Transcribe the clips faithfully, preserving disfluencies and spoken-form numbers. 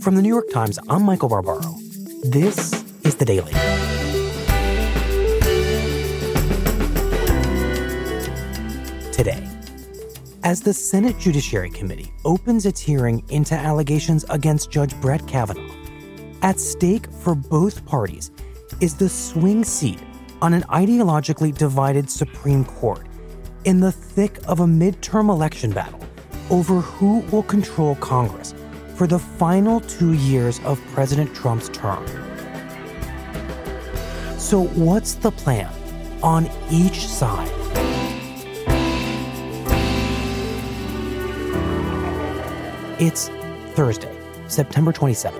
From the New York Times, I'm Michael Barbaro. This is The Daily. Today, as the Senate Judiciary Committee opens its hearing into allegations against Judge Brett Kavanaugh, at stake for both parties is the swing seat on an ideologically divided Supreme Court in the thick of a midterm election battle over who will control Congress for the final two years of President Trump's term. So what's the plan on each side? It's Thursday, September twenty-seventh.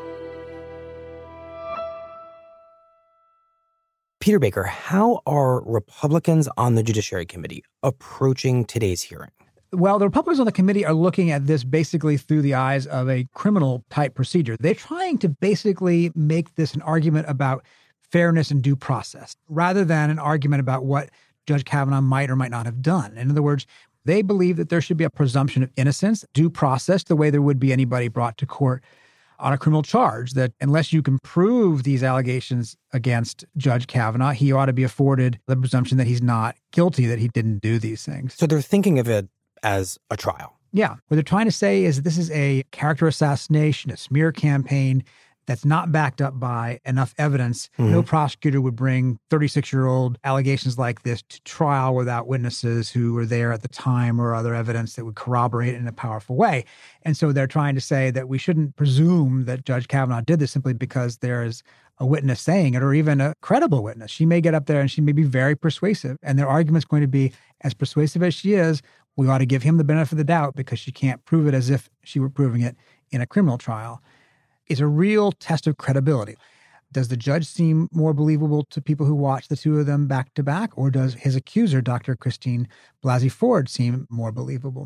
Peter Baker, how are Republicans on the Judiciary Committee approaching today's hearing? Well, the Republicans on the committee are looking at this basically through the eyes of a criminal-type procedure. They're trying to basically make this an argument about fairness and due process, rather than an argument about what Judge Kavanaugh might or might not have done. In other words, they believe that there should be a presumption of innocence, due process, the way there would be anybody brought to court on a criminal charge, that unless you can prove these allegations against Judge Kavanaugh, he ought to be afforded the presumption that he's not guilty, that he didn't do these things. So they're thinking of it as a trial. Yeah. What they're trying to say is this is a character assassination, a smear campaign that's not backed up by enough evidence. Mm-hmm. No prosecutor would bring thirty-six-year-old allegations like this to trial without witnesses who were there at the time or other evidence that would corroborate it in a powerful way. And so they're trying to say that we shouldn't presume that Judge Kavanaugh did this simply because there is a witness saying it, or even a credible witness. She may get up there and she may be very persuasive, and their argument's going to be, as persuasive as she is, we ought to give him the benefit of the doubt because she can't prove it as if she were proving it in a criminal trial. It's a real test of credibility. Does the judge seem more believable to people who watch the two of them back to back, or does his accuser, Doctor Christine Blasey Ford, seem more believable?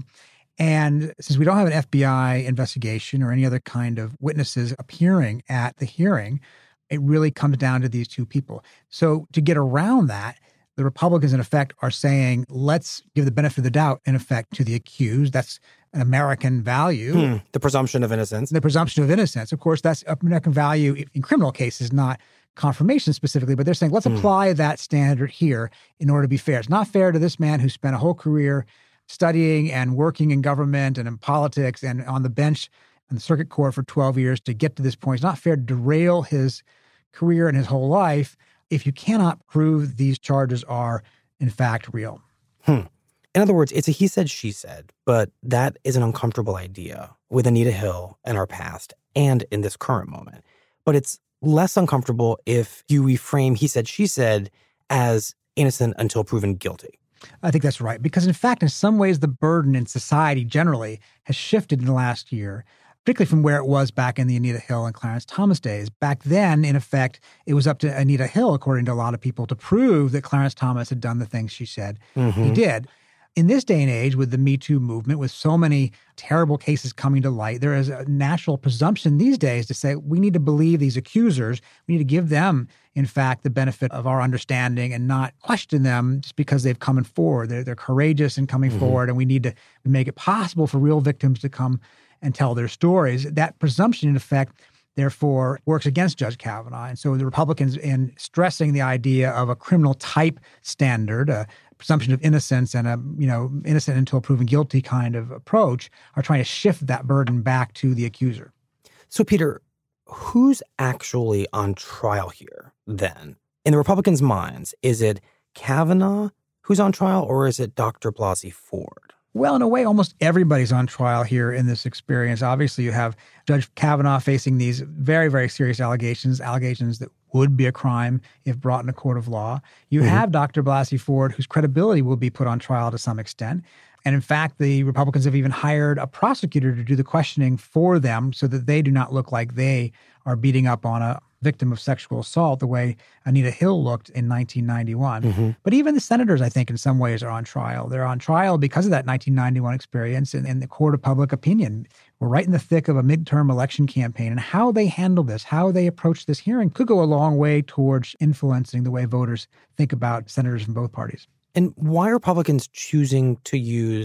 And since we don't have an F B I investigation or any other kind of witnesses appearing at the hearing, it really comes down to these two people. So to get around that, the Republicans, in effect, are saying, let's give the benefit of the doubt, in effect, to the accused. That's an American value. Hmm, the presumption of innocence. The presumption of innocence. Of course, that's American value in criminal cases, not confirmation specifically, but they're saying, let's hmm. apply that standard here in order to be fair. It's not fair to this man who spent a whole career studying and working in government and in politics and on the bench in the circuit court for twelve years to get to this point. It's not fair to derail his career and his whole life if you cannot prove these charges are, in fact, real. Hmm. In other words, it's a he said, she said, but that is an uncomfortable idea with Anita Hill in our past and in this current moment. But it's less uncomfortable if you reframe he said, she said as innocent until proven guilty. I think that's right. Because, in fact, in some ways, the burden in society generally has shifted in the last year, particularly from where it was back in the Anita Hill and Clarence Thomas days. Back then, in effect, it was up to Anita Hill, according to a lot of people, to prove that Clarence Thomas had done the things she said mm-hmm. he did. In this day and age, with the Me Too movement, with so many terrible cases coming to light, there is a natural presumption these days to say we need to believe these accusers. We need to give them, in fact, the benefit of our understanding and not question them just because they've come forward. They're, they're courageous in coming mm-hmm. forward, and we need to make it possible for real victims to come and tell their stories. That presumption, in effect, therefore, works against Judge Kavanaugh. And so the Republicans, in stressing the idea of a criminal type standard, a presumption of innocence and a, you know, innocent until proven guilty kind of approach, are trying to shift that burden back to the accuser. So, Peter, who's actually on trial here then? In the Republicans' minds, is it Kavanaugh who's on trial, or is it Doctor Blasey Ford? Well, in a way, almost everybody's on trial here in this experience. Obviously, you have Judge Kavanaugh facing these very, very serious allegations, allegations that would be a crime if brought in a court of law. You mm-hmm. have Doctor Blasey Ford, whose credibility will be put on trial to some extent. And in fact, the Republicans have even hired a prosecutor to do the questioning for them so that they do not look like they are beating up on a victim of sexual assault the way Anita Hill looked in nineteen ninety-one. Mm-hmm. But even the senators, I think, in some ways are on trial. They're on trial because of that nineteen ninety-one experience in, in the court of public opinion. We're right in the thick of a midterm election campaign, and how they handle this, how they approach this hearing could go a long way towards influencing the way voters think about senators from both parties. And why are Republicans choosing to use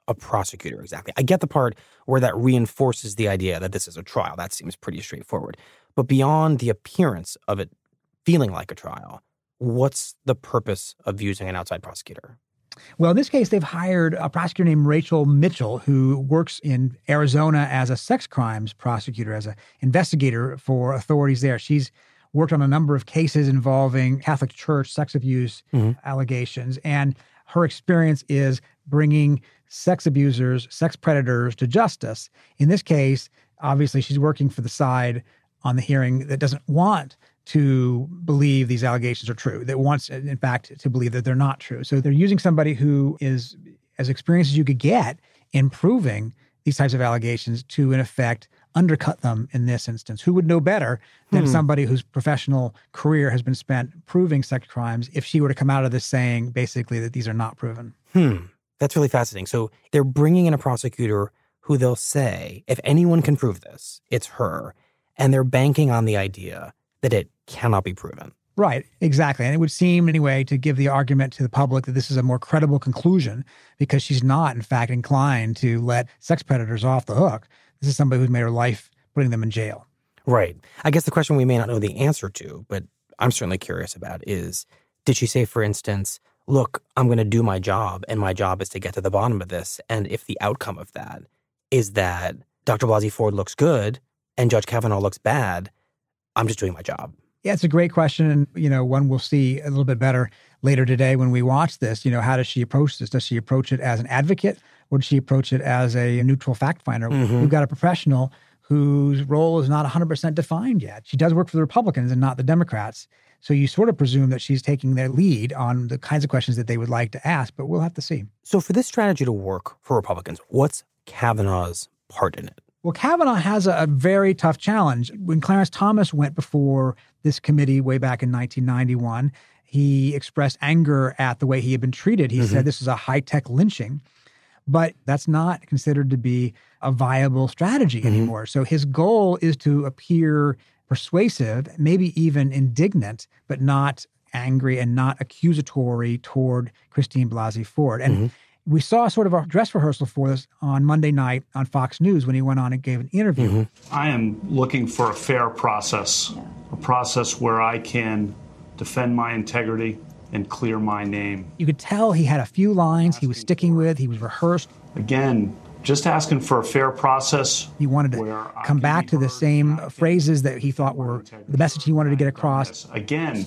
a prosecutor exactly? I get the part where that reinforces the idea that this is a trial. That seems pretty straightforward. But beyond the appearance of it feeling like a trial, what's the purpose of using an outside prosecutor? Well, in this case, they've hired a prosecutor named Rachel Mitchell, who works in Arizona as a sex crimes prosecutor, as an investigator for authorities there. She's worked on a number of cases involving Catholic Church sex abuse mm-hmm. allegations. And her experience is bringing sex abusers, sex predators to justice. In this case, obviously, she's working for the side on the hearing that doesn't want to believe these allegations are true, that wants, in fact, to believe that they're not true. So they're using somebody who is as experienced as you could get in proving these types of allegations to, in effect, undercut them in this instance. Who would know better than hmm. somebody whose professional career has been spent proving sex crimes if she were to come out of this saying, basically, that these are not proven? Hmm. That's really fascinating. So they're bringing in a prosecutor who they'll say, if anyone can prove this, it's her. And they're banking on the idea that it cannot be proven. Right, exactly. And it would seem, anyway, to give the argument to the public that this is a more credible conclusion because she's not, in fact, inclined to let sex predators off the hook. This is somebody who's made her life putting them in jail. Right. I guess the question we may not know the answer to, but I'm certainly curious about is, did she say, for instance, look, I'm going to do my job, and my job is to get to the bottom of this, and if the outcome of that is that Doctor Blasey Ford looks good and Judge Kavanaugh looks bad, I'm just doing my job? Yeah, it's a great question. And, you know, one we'll see a little bit better later today when we watch this. You know, how does she approach this? Does she approach it as an advocate or does she approach it as a neutral fact finder? Mm-hmm. We've got a professional whose role is not one hundred percent defined yet. She does work for the Republicans and not the Democrats. So you sort of presume that she's taking their lead on the kinds of questions that they would like to ask, but we'll have to see. So for this strategy to work for Republicans, what's Kavanaugh's part in it? Well, Kavanaugh has a, a very tough challenge. When Clarence Thomas went before this committee way back in nineteen ninety-one, he expressed anger at the way he had been treated. He mm-hmm. said this is a high-tech lynching, but that's not considered to be a viable strategy mm-hmm. anymore. So his goal is to appear persuasive, maybe even indignant, but not angry and not accusatory toward Christine Blasey Ford. And mm-hmm. we saw sort of a dress rehearsal for this on Monday night on Fox News when he went on and gave an interview. Mm-hmm. I am looking for a fair process, yeah. a process where I can defend my integrity and clear my name. You could tell he had a few lines he was sticking with. He was rehearsed. Again, just asking for a fair process. He wanted to come back to the same phrases that he thought were the message he wanted to get across. Again,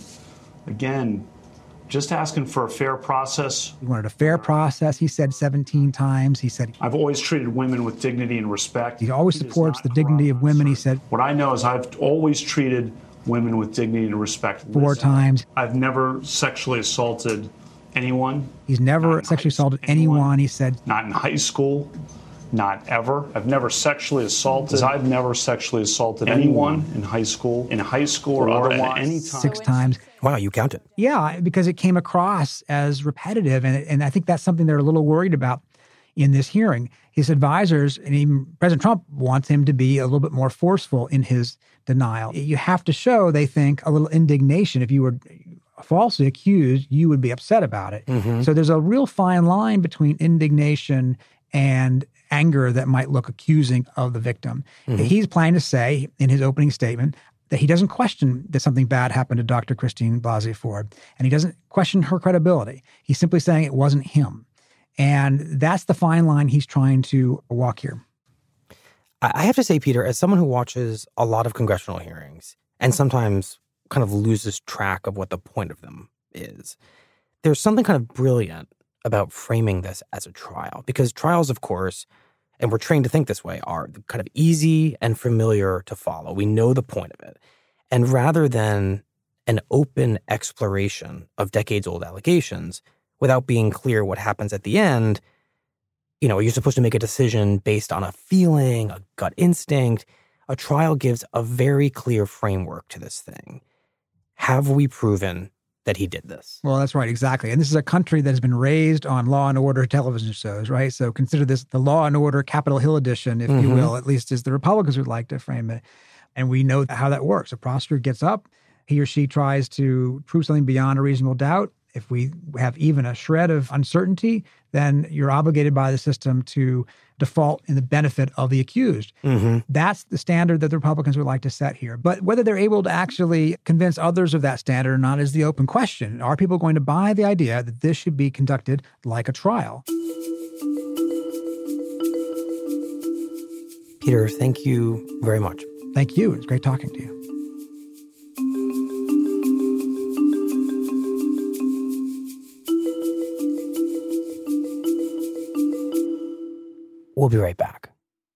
again, just asking for a fair process. He wanted a fair process, he said seventeen times. He said, I've always treated women with dignity and respect. He always supports the dignity of women, he said. What I know is I've always treated women with dignity and respect. Four times. I've never sexually assaulted anyone. He's never sexually assaulted anyone, anyone, he said. Not in high school, not ever. I've never sexually assaulted. I've never sexually assaulted anyone in high school, in high school or, or otherwise. At any time. Six times. Wow, you counted. Yeah, because it came across as repetitive. And, and I think that's something they're a little worried about in this hearing. His advisors, and even President Trump, wants him to be a little bit more forceful in his denial. You have to show, they think, a little indignation. If you were falsely accused, you would be upset about it. Mm-hmm. So there's a real fine line between indignation and anger that might look accusing of the victim. Mm-hmm. He's planning to say in his opening statement that he doesn't question that something bad happened to Doctor Christine Blasey Ford, and he doesn't question her credibility. He's simply saying it wasn't him. And that's the fine line he's trying to walk here. I have to say, Peter, as someone who watches a lot of congressional hearings and sometimes kind of loses track of what the point of them is, there's something kind of brilliant about framing this as a trial. Because trials, of course, and we're trained to think this way, are kind of easy and familiar to follow. We know the point of it. And rather than an open exploration of decades-old allegations without being clear what happens at the end, you know, you're supposed to make a decision based on a feeling, a gut instinct. A trial gives a very clear framework to this thing. Have we proven that he did this? Well, that's right, exactly. And this is a country that has been raised on Law and Order television shows, right? So consider this the Law and Order Capitol Hill edition, if mm-hmm. you will, at least as the Republicans would like to frame it. And we know how that works. A prosecutor gets up, he or she tries to prove something beyond a reasonable doubt. If we have even a shred of uncertainty, then you're obligated by the system to default in the benefit of the accused. Mm-hmm. That's the standard that the Republicans would like to set here. But whether they're able to actually convince others of that standard or not is the open question. Are people going to buy the idea that this should be conducted like a trial? Peter, thank you very much. Thank you. It's great talking to you. We'll be right back.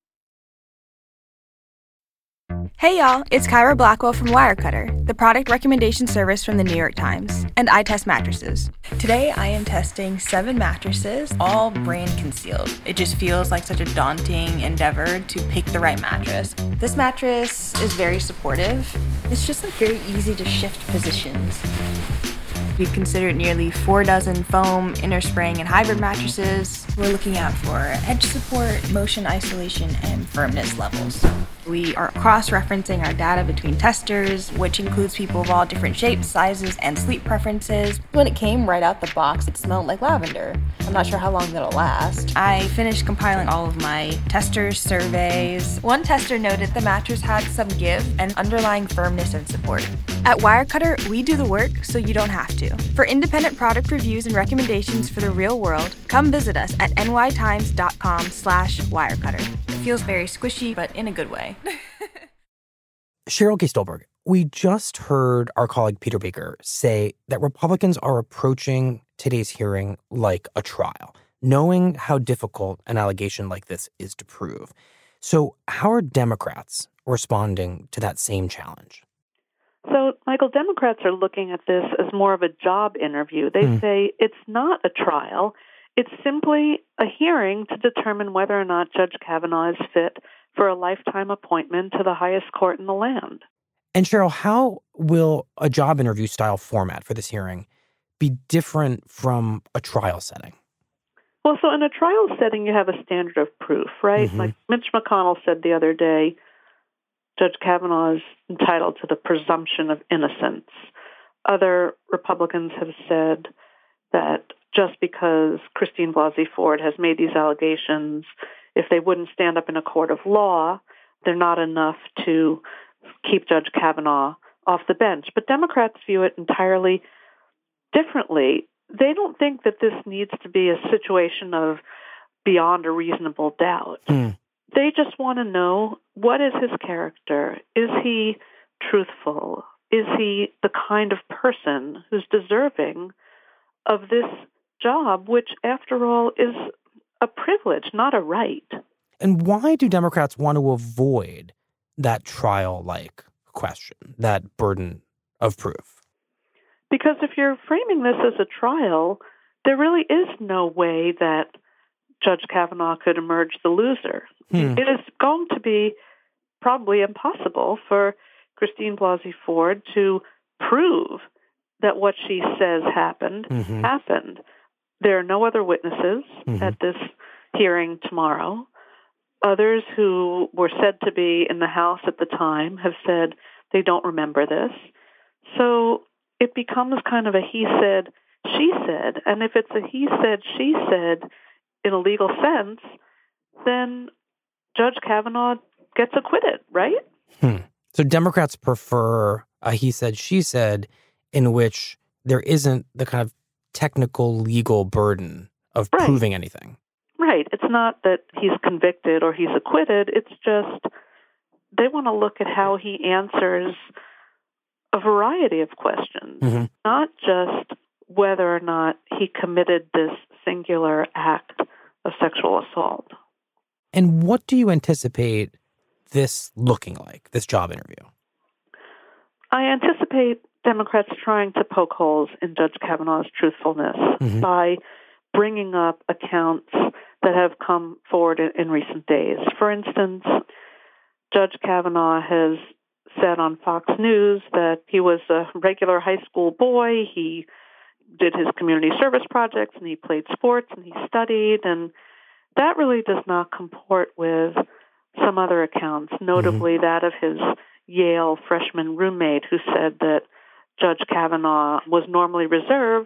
Hey y'all, it's Kyra Blackwell from Wirecutter, the product recommendation service from the New York Times, and I test mattresses. Today I am testing seven mattresses, all brand concealed. It just feels like such a daunting endeavor to pick the right mattress. This mattress is very supportive. It's just like very easy to shift positions. We've considered nearly four dozen foam, inner spring, and hybrid mattresses. We're looking out for edge support, motion isolation, and firmness levels. We are cross-referencing our data between testers, which includes people of all different shapes, sizes, and sleep preferences. When it came right out the box, it smelled like lavender. I'm not sure how long that'll last. I finished compiling all of my testers' surveys. One tester noted the mattress had some give and underlying firmness and support. At Wirecutter, we do the work so you don't have to. For independent product reviews and recommendations for the real world, come visit us at nytimes.com slash wirecutter. It feels very squishy, but in a good way. Cheryl Gay Stolberg, we just heard our colleague Peter Baker say that Republicans are approaching today's hearing like a trial, knowing how difficult an allegation like this is to prove. So how are Democrats responding to that same challenge? So, Michael, Democrats are looking at this as more of a job interview. They mm. say it's not a trial. It's simply a hearing to determine whether or not Judge Kavanaugh is fit for a lifetime appointment to the highest court in the land. And Cheryl, how will a job interview style format for this hearing be different from a trial setting? Well, so in a trial setting, you have a standard of proof, right? Mm-hmm. Like Mitch McConnell said the other day, Judge Kavanaugh is entitled to the presumption of innocence. Other Republicans have said that just because Christine Blasey Ford has made these allegations, if they wouldn't stand up in a court of law, they're not enough to keep Judge Kavanaugh off the bench. But Democrats view it entirely differently. They don't think that this needs to be a situation of beyond a reasonable doubt. Mm. They just want to know, what is his character? Is he truthful? Is he the kind of person who's deserving of this job, which, after all, is a privilege, not a right? And why do Democrats want to avoid that trial-like question, that burden of proof? Because if you're framing this as a trial, there really is no way that Judge Kavanaugh could emerge the loser. Hmm. It is going to be probably impossible for Christine Blasey Ford to prove that what she says happened, mm-hmm. happened. There are no other witnesses mm-hmm. at this hearing tomorrow. Others who were said to be in the House at the time have said they don't remember this. So it becomes kind of a he said, she said. And if it's a he said, she said in a legal sense, then Judge Kavanaugh gets acquitted, right? Hmm. So Democrats prefer a he said, she said, in which there isn't the kind of technical legal burden of right. proving anything. Right. It's not that he's convicted or he's acquitted. It's just they want to look at how he answers a variety of questions, mm-hmm. not just whether or not he committed this singular act of sexual assault. And what do you anticipate this looking like, this job interview? I anticipate Democrats trying to poke holes in Judge Kavanaugh's truthfulness mm-hmm. by bringing up accounts that have come forward in, in recent days. For instance, Judge Kavanaugh has said on Fox News that he was a regular high school boy. He did his community service projects, and he played sports, and he studied, and that really does not comport with some other accounts, notably mm-hmm. that of his Yale freshman roommate who said that Judge Kavanaugh was normally reserved,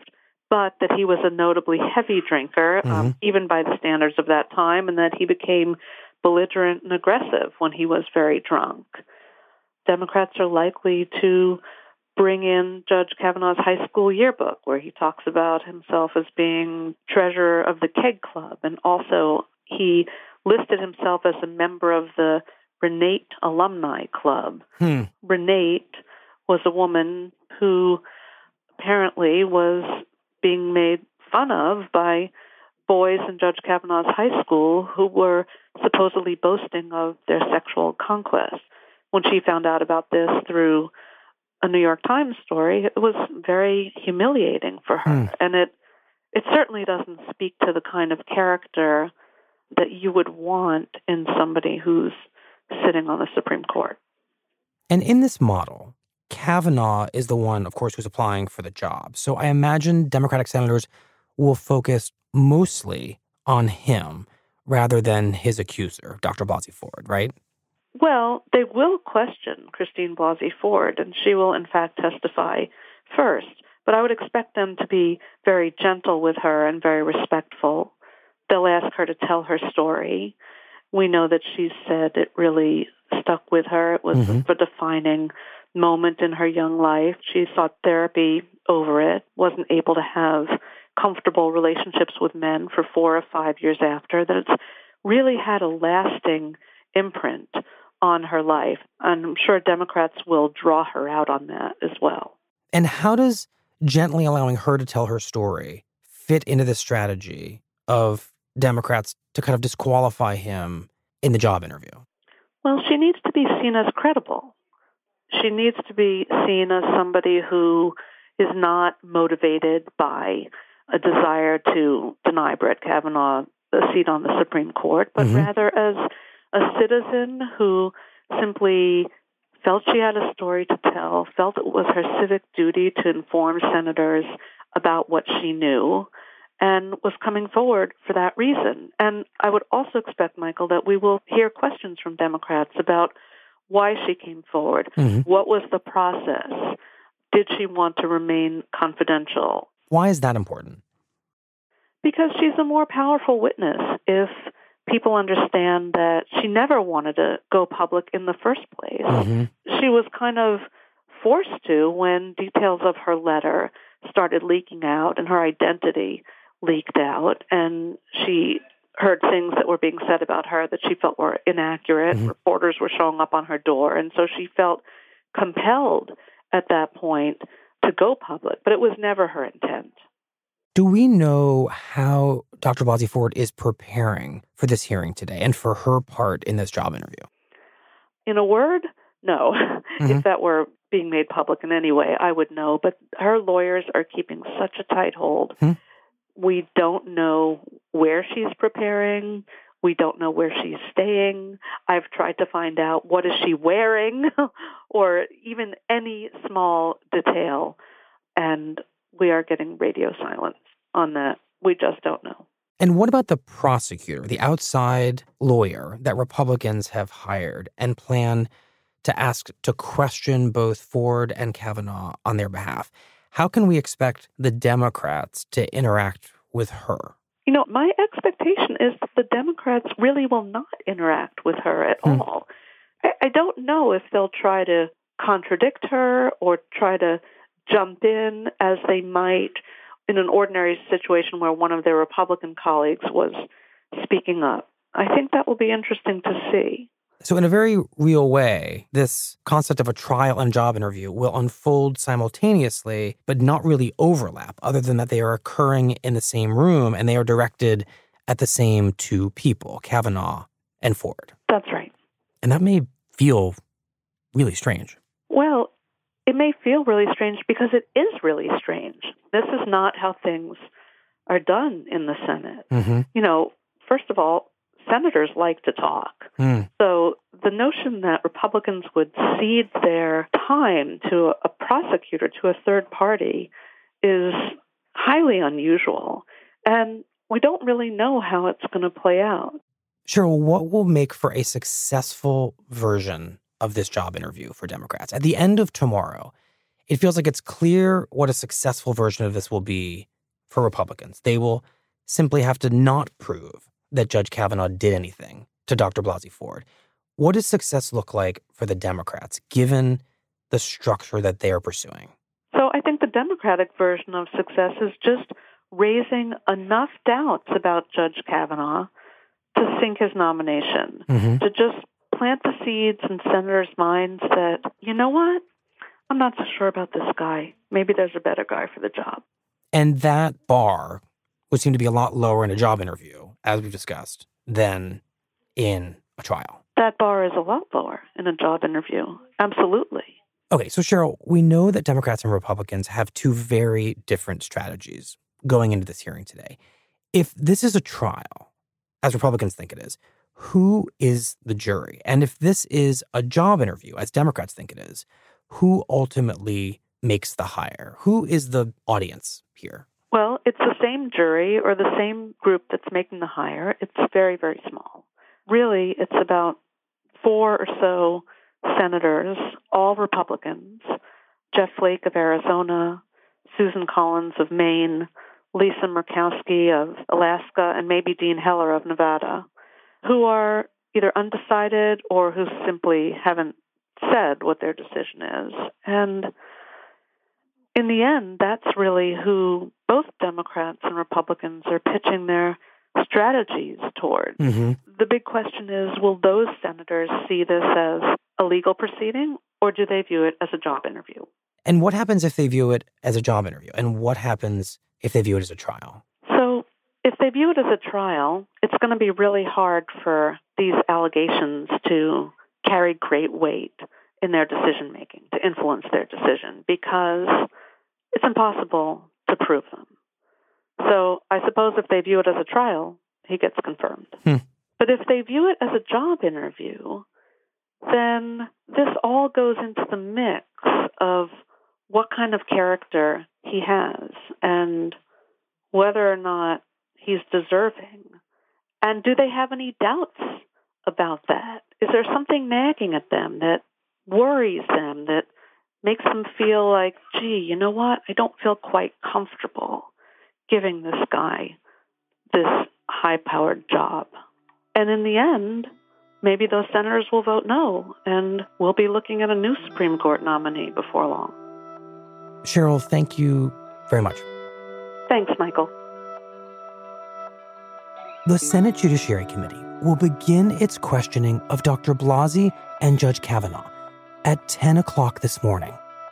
but that he was a notably heavy drinker, mm-hmm. um, even by the standards of that time, and that he became belligerent and aggressive when he was very drunk. Democrats are likely to bring in Judge Kavanaugh's high school yearbook, where he talks about himself as being treasurer of the Keg Club, and also he listed himself as a member of the Renate Alumni Club. Hmm. Renate was a woman who apparently was being made fun of by boys in Judge Kavanaugh's high school who were supposedly boasting of their sexual conquest. When she found out about this through a New York Times story, it was very humiliating for her. Hmm. And it it certainly doesn't speak to the kind of character that you would want in somebody who's sitting on the Supreme Court. And in this model, Kavanaugh is the one, of course, who's applying for the job. So I imagine Democratic senators will focus mostly on him rather than his accuser, Doctor Blasey Ford, right? Well, they will question Christine Blasey Ford, and she will, in fact, testify first. But I would expect them to be very gentle with her and very respectful. They'll ask her to tell her story. We know that she said it really stuck with her. It was mm-hmm. a defining moment in her young life. She sought therapy over it, wasn't able to have comfortable relationships with men for four or five years after, that it's really had a lasting imprint on her life. And I'm sure Democrats will draw her out on that as well. And how does gently allowing her to tell her story fit into the strategy of Democrats to kind of disqualify him in the job interview? Well, she needs to be seen as credible. She needs to be seen as somebody who is not motivated by a desire to deny Brett Kavanaugh a seat on the Supreme Court, but mm-hmm. rather as a citizen who simply felt she had a story to tell, felt it was her civic duty to inform senators about what she knew, and was coming forward for that reason. And I would also expect, Michael, that we will hear questions from Democrats about why she came forward. Mm-hmm. What was the process? Did she want to remain confidential? Why is that important? Because she's a more powerful witness if people understand that she never wanted to go public in the first place. Mm-hmm. She was kind of forced to when details of her letter started leaking out and her identity leaked out, and she heard things that were being said about her that she felt were inaccurate. Mm-hmm. Reporters were showing up on her door, and so she felt compelled at that point to go public, but it was never her intent. Do we know how Doctor Blasey Ford is preparing for this hearing today and for her part in this job interview? In a word, no. Mm-hmm. If that were being made public in any way, I would know. But her lawyers are keeping such a tight hold. Mm-hmm. We don't know where she's preparing. We don't know where she's staying. I've tried to find out what is she wearing or even any small detail. And we are getting radio silence on that. We just don't know. And what about the prosecutor, the outside lawyer that Republicans have hired and plan to ask to question both Ford and Kavanaugh on their behalf? How can we expect the Democrats to interact with her? You know, my expectation is that the Democrats really will not interact with her at hmm. all. I, I don't know if they'll try to contradict her or try to jump in as they might in an ordinary situation where one of their Republican colleagues was speaking up. I think that will be interesting to see. So in a very real way, this concept of a trial and job interview will unfold simultaneously, but not really overlap, other than that they are occurring in the same room and they are directed at the same two people, Kavanaugh and Ford. That's right. And that may feel really strange. Well, it may feel really strange because it is really strange. This is not how things are done in the Senate. Mm-hmm. You know, first of all, senators like to talk. Mm. So the notion that Republicans would cede their time to a prosecutor, to a third party, is highly unusual. And we don't really know how it's going to play out. Cheryl, what will make for a successful version of this job interview for Democrats? At the end of tomorrow, it feels like it's clear what a successful version of this will be for Republicans. They will simply have to not prove that Judge Kavanaugh did anything to Doctor Blasey Ford. What does success look like for the Democrats, given the structure that they are pursuing? So I think the Democratic version of success is just raising enough doubts about Judge Kavanaugh to sink his nomination, mm-hmm. to just plant the seeds in senators' minds that, you know what, I'm not so sure about this guy. Maybe there's a better guy for the job. And that bar would seem to be a lot lower in a job interview, as we've discussed, than in a trial. That bar is a lot lower in a job interview. Absolutely. Okay, so Cheryl, we know that Democrats and Republicans have two very different strategies going into this hearing today. If this is a trial, as Republicans think it is, who is the jury? And if this is a job interview, as Democrats think it is, who ultimately makes the hire? Who is the audience here? Well, it's the same jury or the same group that's making the hire. It's very, very small. Really, it's about four or so senators, all Republicans, Jeff Flake of Arizona, Susan Collins of Maine, Lisa Murkowski of Alaska, and maybe Dean Heller of Nevada, who are either undecided or who simply haven't said what their decision is. And in the end, that's really who both Democrats and Republicans are pitching their strategies toward. Mm-hmm. The big question is, will those senators see this as a legal proceeding, or do they view it as a job interview? And what happens if they view it as a job interview? And what happens if they view it as a trial? So if they view it as a trial, it's going to be really hard for these allegations to carry great weight in their decision-making, to influence their decision, because it's impossible to prove them. So I suppose if they view it as a trial, he gets confirmed. Hmm. But if they view it as a job interview, then this all goes into the mix of what kind of character he has and whether or not he's deserving. And do they have any doubts about that? Is there something nagging at them that worries them, that makes them feel like, gee, you know what? I don't feel quite comfortable giving this guy this high-powered job. And in the end, maybe those senators will vote no, and we'll be looking at a new Supreme Court nominee before long. Cheryl, thank you very much. Thanks, Michael. The Senate Judiciary Committee will begin its questioning of Doctor Blasey and Judge Kavanaugh at ten o'clock this morning.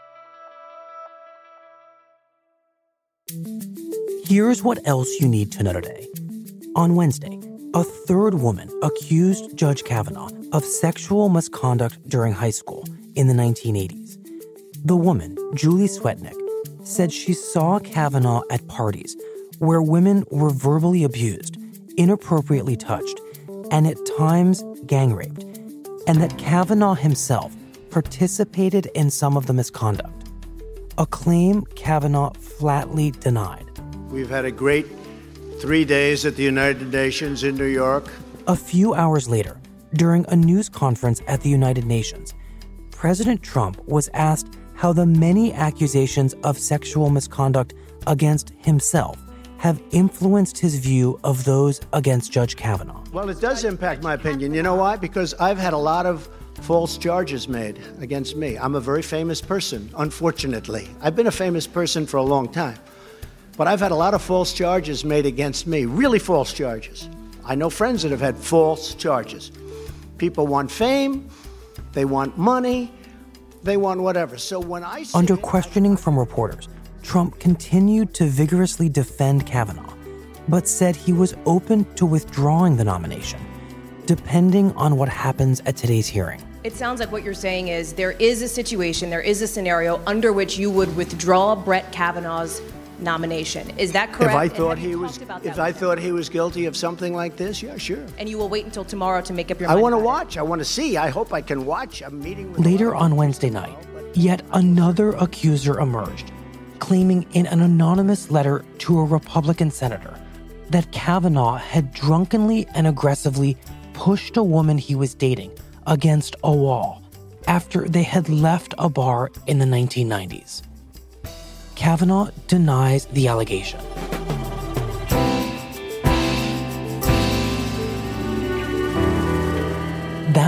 Here's what else you need to know today. On Wednesday, a third woman accused Judge Kavanaugh of sexual misconduct during high school in the nineteen eighties. The woman, Julie Swetnick, said she saw Kavanaugh at parties where women were verbally abused, inappropriately touched, and at times gang raped, and that Kavanaugh himself participated in some of the misconduct, a claim Kavanaugh flatly denied. We've had a great three days at the United Nations in New York. A few hours later, during a news conference at the United Nations, President Trump was asked how the many accusations of sexual misconduct against himself have influenced his view of those against Judge Kavanaugh. Well, it does impact my opinion. You know why? Because I've had a lot of false charges made against me. I'm a very famous person, unfortunately. I've been a famous person for a long time. But I've had a lot of false charges made against me, really false charges. I know friends that have had false charges. People want fame, they want money, they want whatever. So when I see Under questioning from reporters, Trump continued to vigorously defend Kavanaugh, but said he was open to withdrawing the nomination, depending on what happens at today's hearing. It sounds like what you're saying is there is a situation, there is a scenario under which you would withdraw Brett Kavanaugh's nomination. Is that correct? If I thought he was, if I thought he was guilty of something like this, yeah, sure. And you will wait until tomorrow to make up your mind. I want to watch. I want to see. I hope I can watch. I'm meeting with Later on Wednesday night, yet another accuser emerged, claiming in an anonymous letter to a Republican senator that Kavanaugh had drunkenly and aggressively pushed a woman he was dating against a wall after they had left a bar in the nineteen nineties. Kavanaugh denies the allegation.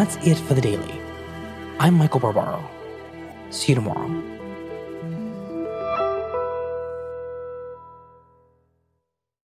that's it for the Daily. I'm Michael Barbaro. See you tomorrow.